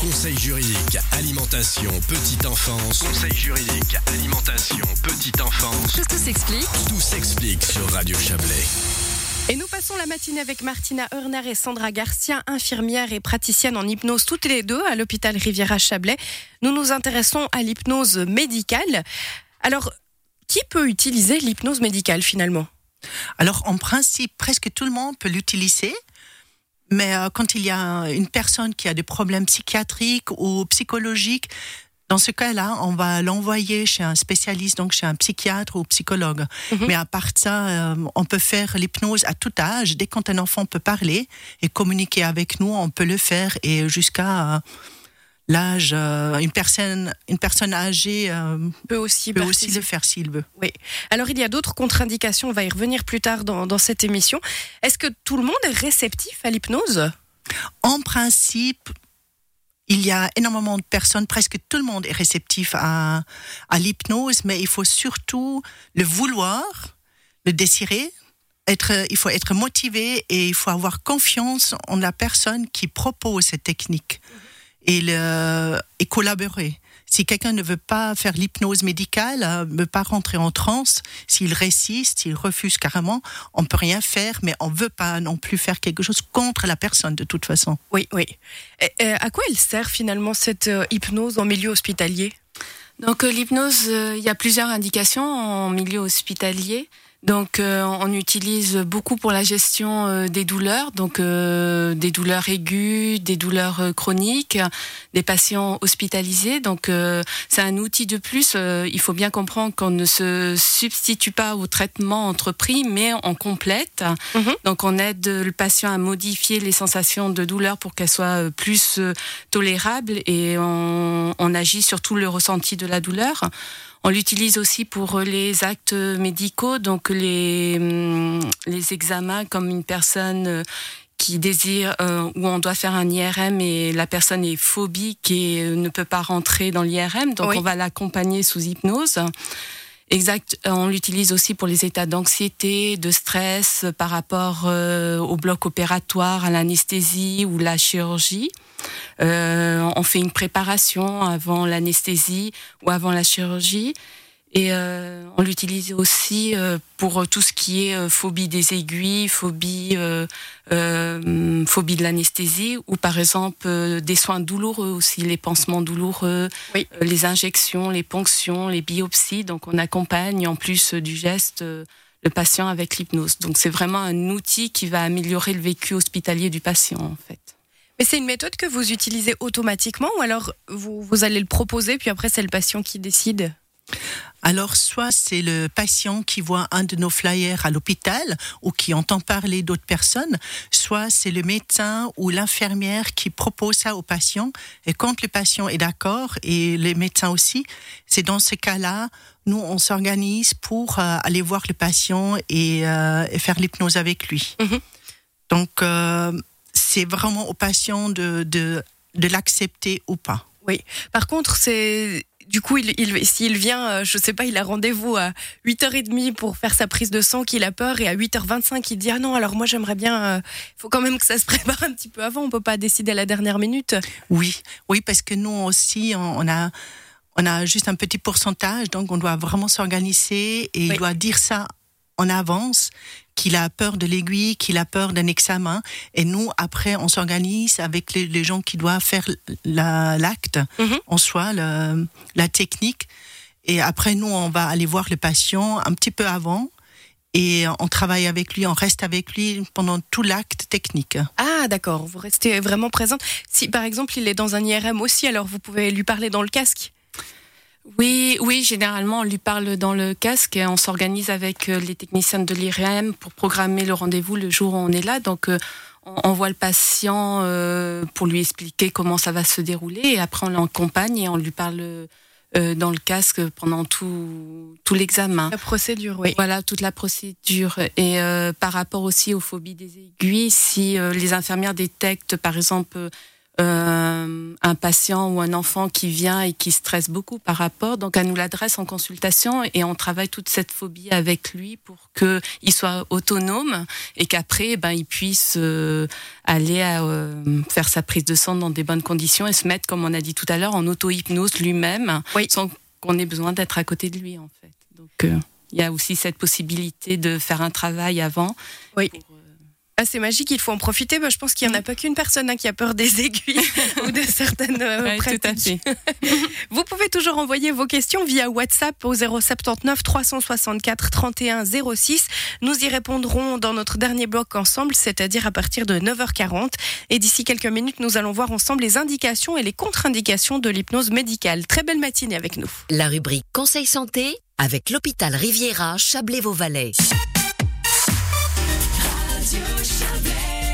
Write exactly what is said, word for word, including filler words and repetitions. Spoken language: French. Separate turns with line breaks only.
Conseil juridique, alimentation, petite enfance. Conseil juridique, alimentation, petite enfance.
Tout s'explique.
Tout s'explique sur Radio Chablais.
Et nous passons la matinée avec Martina Hörner et Sandra Garcia, infirmières et praticiennes en hypnose, toutes les deux à l'hôpital Riviera Chablais. Nous nous intéressons à l'hypnose médicale. Alors, qui peut utiliser l'hypnose médicale finalement ?
Alors, en principe, presque tout le monde peut l'utiliser. Mais euh, quand il y a une personne qui a des problèmes psychiatriques ou psychologiques, dans ce cas-là, on va l'envoyer chez un spécialiste, donc chez un psychiatre ou psychologue. Mm-hmm. Mais à part ça, euh, on peut faire l'hypnose à tout âge. Dès qu'un enfant peut parler et communiquer avec nous, on peut le faire. Et jusqu'à euh, l'âge, euh, une personne, une personne âgée euh,
peut aussi,
peut aussi le faire s'il veut.
Oui. Alors il y a d'autres contre-indications. On va y revenir plus tard dans, dans cette émission. Est-ce que tout le monde est réceptif à l'hypnose ?
En principe, il y a énormément de personnes, presque tout le monde est réceptif à, à l'hypnose, mais il faut surtout le vouloir, le désirer. Être, il faut être motivé et il faut avoir confiance en la personne qui propose cette technique et, le, et collaborer. Si quelqu'un ne veut pas faire l'hypnose médicale, ne veut pas rentrer en transe, s'il résiste, s'il refuse carrément, on ne peut rien faire, mais on ne veut pas non plus faire quelque chose contre la personne de toute façon.
Oui, oui. Et, et à quoi elle sert finalement cette euh, hypnose en milieu hospitalier ?
Donc euh, l'hypnose, euh, il y a plusieurs indications en milieu hospitalier. Donc euh, on utilise beaucoup pour la gestion euh, des douleurs, donc euh, des douleurs aiguës, des douleurs euh, chroniques, des patients hospitalisés. Donc euh, c'est un outil de plus. Euh, il faut bien comprendre qu'on ne se substitue pas au traitement entrepris, mais on complète. Mm-hmm. Donc on aide le patient à modifier les sensations de douleur pour qu'elles soient plus euh, tolérables et on, on agit sur tout le ressenti de la douleur. On l'utilise aussi pour les actes médicaux, donc les, les examens comme une personne qui désire, euh, où on doit faire un I R M et la personne est phobique et ne peut pas rentrer dans l'I R M, donc oui. On va l'accompagner sous hypnose. Exact. On l'utilise aussi pour les états d'anxiété, de stress par rapport euh, au bloc opératoire, à l'anesthésie ou la chirurgie. Euh, on fait une préparation avant l'anesthésie ou avant la chirurgie. Et euh, on l'utilise aussi euh, pour tout ce qui est euh, phobie des aiguilles, phobie, euh, euh, phobie de l'anesthésie, ou par exemple euh, des soins douloureux aussi, les pansements douloureux, oui. euh, les injections, les ponctions, les biopsies. Donc on accompagne en plus du geste euh, le patient avec l'hypnose. Donc c'est vraiment un outil qui va améliorer le vécu hospitalier du patient en fait.
Mais c'est une méthode que vous utilisez automatiquement ou alors vous, vous allez le proposer puis après c'est le patient qui décide ?
Alors, soit c'est le patient qui voit un de nos flyers à l'hôpital ou qui entend parler d'autres personnes, soit c'est le médecin ou l'infirmière qui propose ça au patient. Et quand le patient est d'accord, et les médecins aussi, c'est dans ce cas-là, nous, on s'organise pour euh, aller voir le patient et, euh, et faire l'hypnose avec lui. Mm-hmm. Donc, euh, c'est vraiment au patient de, de, de l'accepter ou pas.
Oui. Par contre, c'est... Du coup, il, il, s'il vient, je sais pas, il a rendez-vous à huit heures trente pour faire sa prise de sang, qu'il a peur, et à huit heures vingt-cinq, il dit « Ah non, alors moi j'aimerais bien... Il euh, faut quand même que ça se prépare un petit peu avant, on peut pas décider à la dernière minute. »
Oui, oui, parce que nous aussi, on a, on a juste un petit pourcentage, donc on doit vraiment s'organiser et oui. Il doit dire ça en avance, qu'il a peur de l'aiguille, qu'il a peur d'un examen. Et nous, après, on s'organise avec les, les gens qui doivent faire la, l'acte, mm-hmm. en soi, le, la technique. Et après, nous, on va aller voir le patient un petit peu avant. Et on travaille avec lui, on reste avec lui pendant tout l'acte technique.
Ah, d'accord. Vous restez vraiment présente. Si, par exemple, il est dans un I R M aussi, alors vous pouvez lui parler dans le casque ?
Oui, oui, généralement on lui parle dans le casque et on s'organise avec les techniciens de l'I R M pour programmer le rendez-vous le jour où on est là. Donc on voit le patient pour lui expliquer comment ça va se dérouler et après on l'accompagne et on lui parle dans le casque pendant tout tout l'examen.
La procédure, oui.
Voilà, toute la procédure. Et euh, par rapport aussi aux phobies des aiguilles, si euh, les infirmières détectent par exemple euh, un patient ou un enfant qui vient et qui stresse beaucoup par rapport, donc elle nous l'adresse en consultation et on travaille toute cette phobie avec lui pour qu'il soit autonome et qu'après ben, il puisse euh, aller à, euh, faire sa prise de sang dans des bonnes conditions et se mettre, comme on a dit tout à l'heure, en auto-hypnose lui-même, oui. sans qu'on ait besoin d'être à côté de lui en fait. Donc euh, il y a aussi cette possibilité de faire un travail avant.
Oui.
Pour, euh...
ah, c'est magique, il faut en profiter. Bah, je pense qu'il n'y en a pas qu'une personne hein, qui a peur des aiguilles ou de certaines euh,
ouais,
pratiques. Tout à fait. Vous pouvez toujours envoyer vos questions via WhatsApp au zéro sept neuf trois cent soixante-quatre trente et un zéro six. Nous y répondrons dans notre dernier bloc ensemble, c'est-à-dire à partir de neuf heures quarante. Et d'ici quelques minutes, nous allons voir ensemble les indications et les contre-indications de l'hypnose médicale. Très belle matinée avec nous.
La rubrique Conseil Santé avec l'hôpital Riviera Chablais-Vauvalais. Radio Chablais.